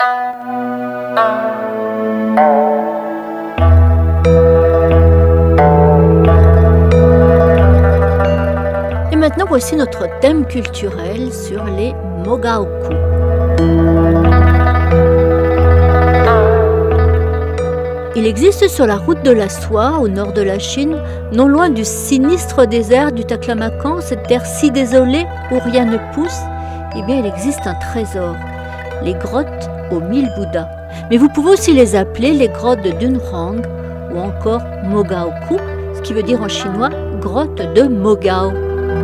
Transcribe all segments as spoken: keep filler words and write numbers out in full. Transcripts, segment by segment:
Et maintenant, voici notre thème culturel sur les Mogaoku. Il existe sur la route de la soie, au nord de la Chine, non loin du sinistre désert du Taklamakan, cette terre si désolée où rien ne pousse, eh bien il existe un trésor, les grottes aux mille Bouddhas. Mais vous pouvez aussi les appeler les grottes de Dunhuang ou encore Mogaoku, ce qui veut dire en chinois grotte de Mogao.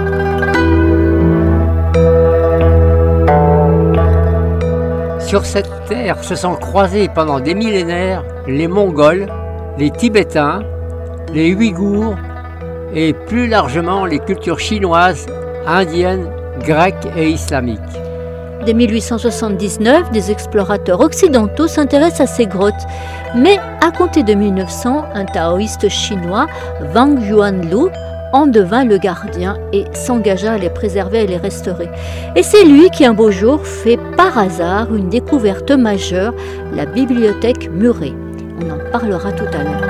Sur cette terre se sont croisés pendant des millénaires les Mongols, les Tibétains, les Ouïghours et plus largement les cultures chinoises, indiennes, grecques et islamiques. Dès mille huit cent soixante-dix-neuf, des explorateurs occidentaux s'intéressent à ces grottes. Mais à compter de mille neuf cents, un taoïste chinois, Wang Yuanlu, en devint le gardien et s'engagea à les préserver et les restaurer. Et c'est lui qui un beau jour fait par hasard une découverte majeure, la bibliothèque murée. On en parlera tout à l'heure.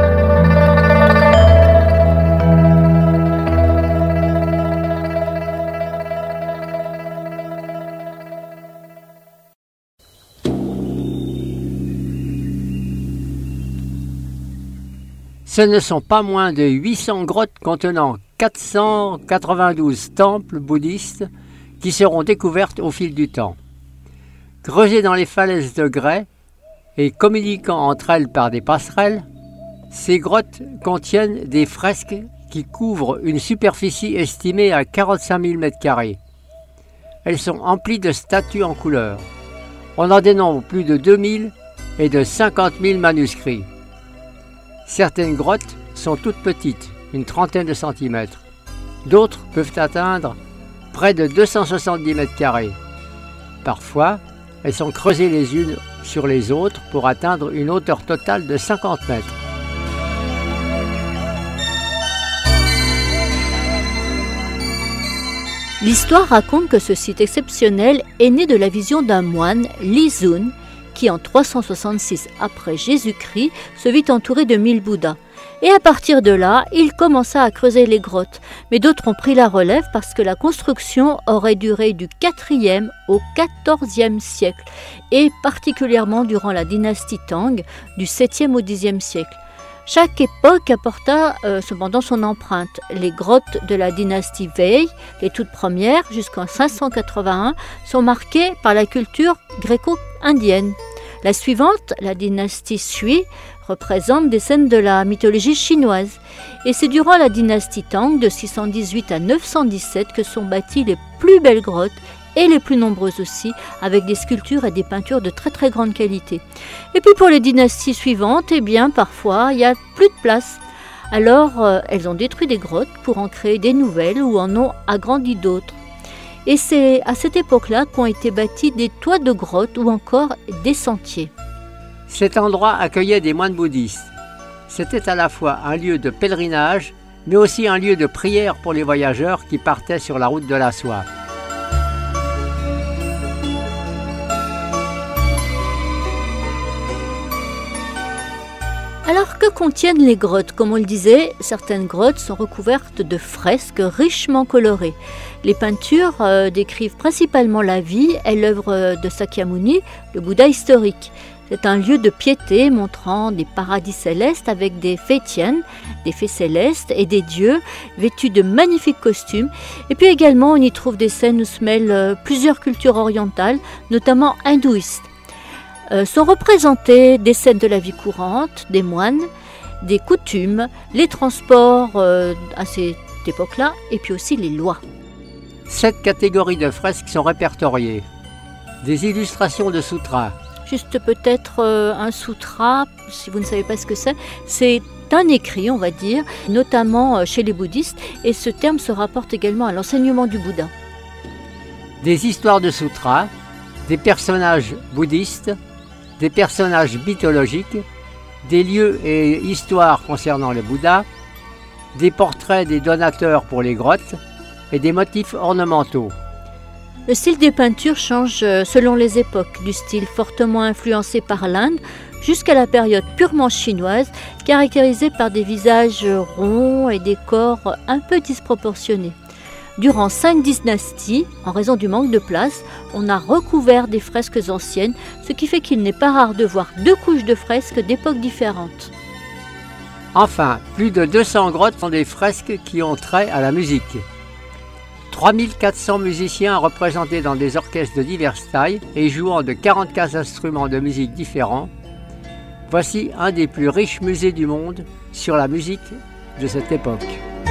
Ce ne sont pas moins de huit cents grottes contenant quatre cent quatre-vingt-douze temples bouddhistes qui seront découvertes au fil du temps. Creusées dans les falaises de grès et communiquant entre elles par des passerelles, ces grottes contiennent des fresques qui couvrent une superficie estimée à quarante-cinq mille mètres carrés. Elles sont emplies de statues en couleur. On en dénombre plus de deux mille et de cinquante mille manuscrits. Certaines grottes sont toutes petites, une trentaine de centimètres. D'autres peuvent atteindre près de deux cent soixante-dix mètres carrés. Parfois, elles sont creusées les unes sur les autres pour atteindre une hauteur totale de cinquante mètres. L'histoire raconte que ce site exceptionnel est né de la vision d'un moine, Li Zun, qui en trois cent soixante-six après Jésus-Christ se vit entouré de mille Bouddhas. Et à partir de là, il commença à creuser les grottes. Mais d'autres ont pris la relève parce que la construction aurait duré du quatrième au quatorzième siècle, et particulièrement durant la dynastie Tang, du septième au dixième siècle. Chaque époque apporta euh, cependant son empreinte. Les grottes de la dynastie Wei, les toutes premières, jusqu'en cinq cent quatre-vingt-un, sont marquées par la culture gréco-indienne. La suivante, la dynastie Sui, représente des scènes de la mythologie chinoise. Et c'est durant la dynastie Tang, de six cent dix-huit à neuf cent dix-sept, que sont bâties les plus belles grottes, et les plus nombreuses aussi, avec des sculptures et des peintures de très très grande qualité. Et puis pour les dynasties suivantes, eh bien parfois il n'y a plus de place. Alors euh, elles ont détruit des grottes pour en créer des nouvelles ou en ont agrandi d'autres. Et c'est à cette époque-là qu'ont été bâtis des toits de grottes ou encore des sentiers. Cet endroit accueillait des moines bouddhistes. C'était à la fois un lieu de pèlerinage, mais aussi un lieu de prière pour les voyageurs qui partaient sur la route de la soie. Alors que contiennent les grottes? Comme on le disait, certaines grottes sont recouvertes de fresques richement colorées. Les peintures euh, décrivent principalement la vie et l'œuvre de Sakyamuni, le Bouddha historique. C'est un lieu de piété montrant des paradis célestes avec des fées tiennes, des fées célestes et des dieux vêtus de magnifiques costumes. Et puis également, on y trouve des scènes où se mêlent euh, plusieurs cultures orientales, notamment hindouistes. Euh, sont représentées des scènes de la vie courante, des moines, des coutumes, les transports euh, à cette époque-là, et puis aussi les lois. Sept catégories de fresques sont répertoriées. Des illustrations de sutras. Juste peut-être euh, un sutra, si vous ne savez pas ce que c'est, c'est un écrit, on va dire, notamment euh, chez les bouddhistes, et ce terme se rapporte également à l'enseignement du Bouddha. Des histoires de sutras, des personnages bouddhistes, des personnages mythologiques, des lieux et histoires concernant le Bouddha, des portraits des donateurs pour les grottes et des motifs ornementaux. Le style des peintures change selon les époques, du style fortement influencé par l'Inde jusqu'à la période purement chinoise, caractérisée par des visages ronds et des corps un peu disproportionnés. Durant cinq dynasties, en raison du manque de place, on a recouvert des fresques anciennes, ce qui fait qu'il n'est pas rare de voir deux couches de fresques d'époques différentes. Enfin, plus de deux cents grottes sont des fresques qui ont trait à la musique. trois mille quatre cents musiciens représentés dans des orchestres de diverses tailles et jouant de quarante-quatre instruments de musique différents. Voici un des plus riches musées du monde sur la musique de cette époque.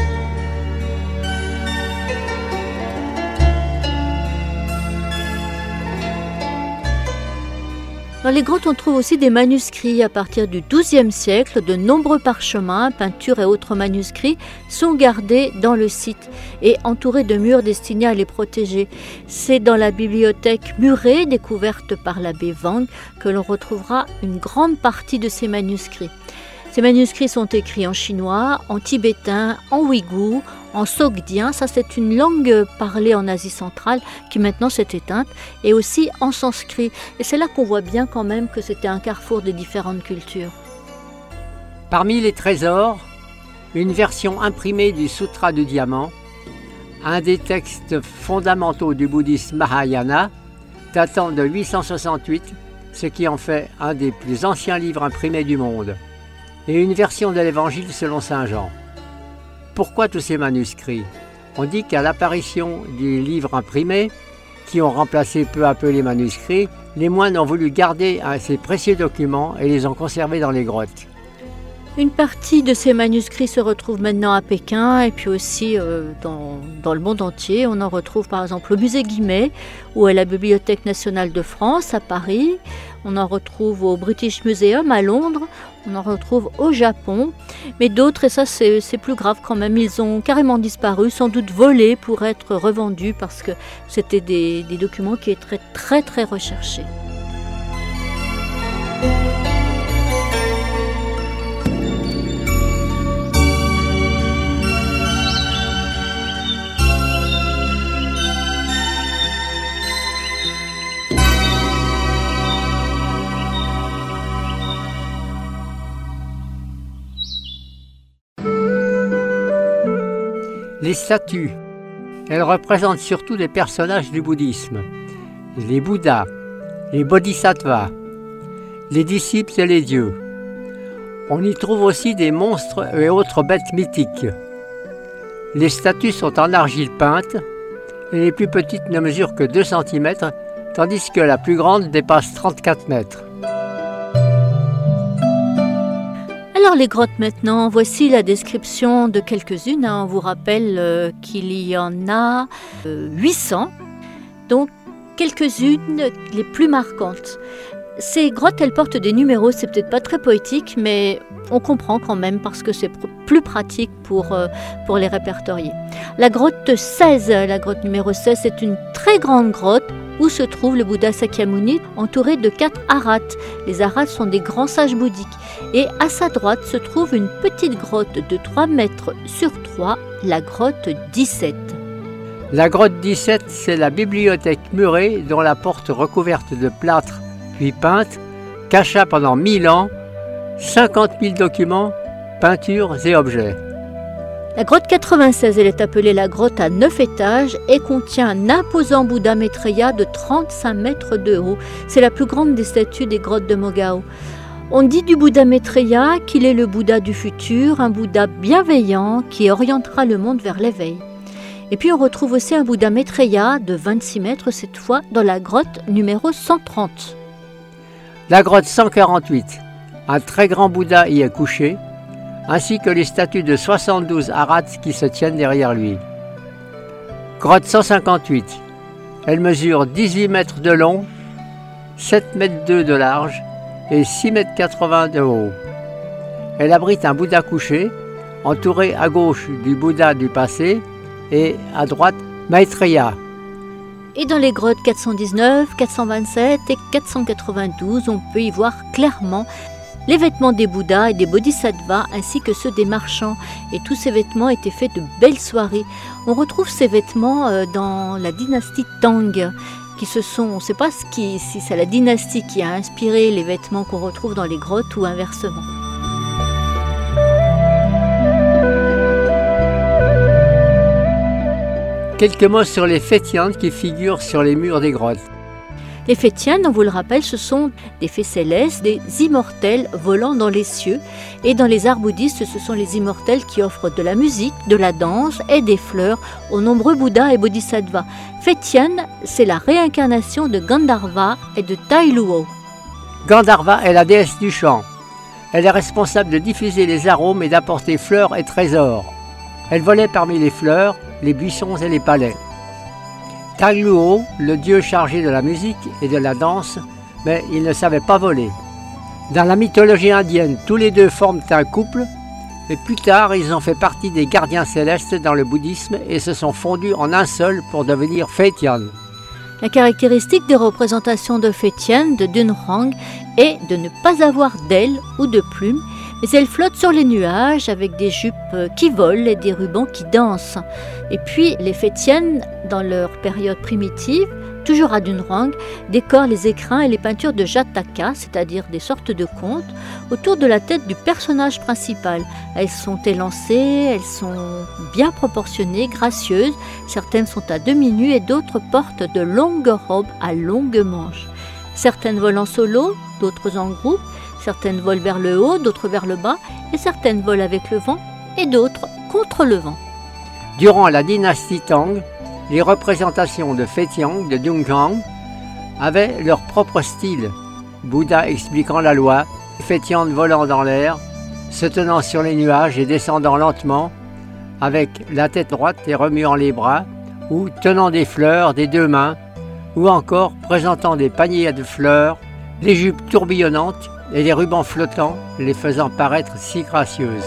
Dans les grottes, on trouve aussi des manuscrits. À partir du douzième siècle, de nombreux parchemins, peintures et autres manuscrits sont gardés dans le site et entourés de murs destinés à les protéger. C'est dans la bibliothèque murée, découverte par l'abbé Wang, que l'on retrouvera une grande partie de ces manuscrits. Ces manuscrits sont écrits en chinois, en tibétain, en ouïghour, en sogdien, ça c'est une langue parlée en Asie centrale qui maintenant s'est éteinte, et aussi en sanskrit. Et c'est là qu'on voit bien quand même que c'était un carrefour des différentes cultures. Parmi les trésors, une version imprimée du Sutra du Diamant, un des textes fondamentaux du bouddhisme Mahayana, datant de huit cent soixante-huit, ce qui en fait un des plus anciens livres imprimés du monde, et une version de l'Évangile selon saint Jean. Pourquoi tous ces manuscrits? On dit qu'à l'apparition des livres imprimés, qui ont remplacé peu à peu les manuscrits, les moines ont voulu garder ces précieux documents et les ont conservés dans les grottes. Une partie de ces manuscrits se retrouve maintenant à Pékin et puis aussi euh, dans, dans le monde entier. On en retrouve par exemple au musée Guimet ou à la Bibliothèque nationale de France à Paris. On en retrouve au British Museum à Londres. On en retrouve au Japon. Mais d'autres, et ça c'est, c'est plus grave quand même, ils ont carrément disparu, sans doute volés pour être revendus parce que c'était des, des documents qui étaient très très très recherchés. Les statues, elles représentent surtout des personnages du bouddhisme, les Bouddhas, les Bodhisattvas, les disciples et les dieux. On y trouve aussi des monstres et autres bêtes mythiques. Les statues sont en argile peinte et les plus petites ne mesurent que deux centimètres, tandis que la plus grande dépasse trente-quatre mètres. Alors les grottes maintenant, voici la description de quelques-unes. On vous rappelle euh, qu'il y en a euh, huit cents, donc quelques-unes les plus marquantes. Ces grottes, elles portent des numéros, c'est peut-être pas très poétique, mais on comprend quand même parce que c'est pr- plus pratique pour, euh, pour les répertorier. La grotte seize, la grotte numéro seize, c'est une très grande grotte où se trouve le Bouddha Sakyamuni entouré de quatre arhats. Les arhats sont des grands sages bouddhiques. Et à sa droite se trouve une petite grotte de trois mètres sur trois, la grotte dix-sept. La grotte dix-sept, c'est la bibliothèque murée dont la porte recouverte de plâtre puis peinte cacha pendant mille ans cinquante mille documents, peintures et objets. La grotte quatre-vingt-seize, elle est appelée la grotte à neuf étages et contient un imposant Bouddha Maitreya de trente-cinq mètres de haut. C'est la plus grande des statues des grottes de Mogao. On dit du Bouddha Maitreya qu'il est le Bouddha du futur, un Bouddha bienveillant qui orientera le monde vers l'éveil. Et puis on retrouve aussi un Bouddha Maitreya de vingt-six mètres cette fois dans la grotte numéro cent trente. La grotte cent quarante-huit, un très grand Bouddha y est couché, ainsi que les statues de soixante-douze arhats qui se tiennent derrière lui. Grotte cent cinquante-huit, elle mesure dix-huit mètres de long, sept mètres deux de large et six mètres quatre-vingts de haut. Elle abrite un Bouddha couché, entouré à gauche du Bouddha du passé et à droite Maitreya. Et dans les grottes quatre cent dix-neuf, quatre cent vingt-sept et quatre cent quatre-vingt-douze, on peut y voir clairement les vêtements des Bouddhas et des Bodhisattvas ainsi que ceux des marchands. Et tous ces vêtements étaient faits de belles soirées. On retrouve ces vêtements euh, dans la dynastie Tang, qui se sont, on ne sait pas ce qui, si c'est la dynastie qui a inspiré les vêtements qu'on retrouve dans les grottes ou inversement. Quelques mots sur les fées Tian qui figurent sur les murs des grottes. Les fées Tian, on vous le rappelle, ce sont des fées célestes, des immortels volant dans les cieux. Et dans les arts bouddhistes, ce sont les immortels qui offrent de la musique, de la danse et des fleurs aux nombreux Bouddhas et Bodhisattvas. Fée Tian, c'est la réincarnation de Gandharva et de Tai Luo. Gandharva est la déesse du chant. Elle est responsable de diffuser les arômes et d'apporter fleurs et trésors. Elle volait parmi les fleurs, les buissons et les palais. Tai Luo, le dieu chargé de la musique et de la danse, mais il ne savait pas voler. Dans la mythologie indienne, tous les deux forment un couple, mais plus tard, ils ont fait partie des gardiens célestes dans le bouddhisme et se sont fondus en un seul pour devenir fées Tian. La caractéristique des représentations de fées Tian de Dunhuang est de ne pas avoir d'ailes ou de plumes, mais elles flottent sur les nuages avec des jupes qui volent et des rubans qui dansent. Et puis les fées Tian, dans leur période primitive, toujours à Dunhuang, décorent les écrins et les peintures de Jataka, c'est-à-dire des sortes de contes, autour de la tête du personnage principal. Elles sont élancées, elles sont bien proportionnées, gracieuses, certaines sont à demi nues et d'autres portent de longues robes à longues manches. Certaines volent en solo, d'autres en groupe, certaines volent vers le haut, d'autres vers le bas, et certaines volent avec le vent et d'autres contre le vent. Durant la dynastie Tang, les représentations de fées Tian de Dunhuang avaient leur propre style. Bouddha expliquant la loi, fées Tian volant dans l'air, se tenant sur les nuages et descendant lentement, avec la tête droite et remuant les bras, ou tenant des fleurs des deux mains, ou encore présentant des paniers de fleurs, les jupes tourbillonnantes et les rubans flottants, les faisant paraître si gracieuses.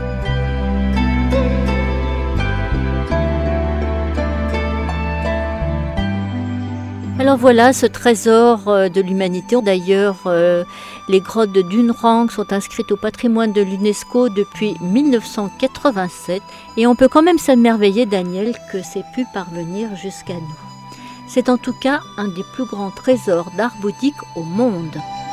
Alors voilà ce trésor de l'humanité. D'ailleurs, euh, les grottes de Dunhuang sont inscrites au patrimoine de l'UNESCO depuis mille neuf cent quatre-vingt-sept et on peut quand même s'émerveiller, Daniel, que c'est pu parvenir jusqu'à nous. C'est en tout cas un des plus grands trésors d'art bouddhique au monde.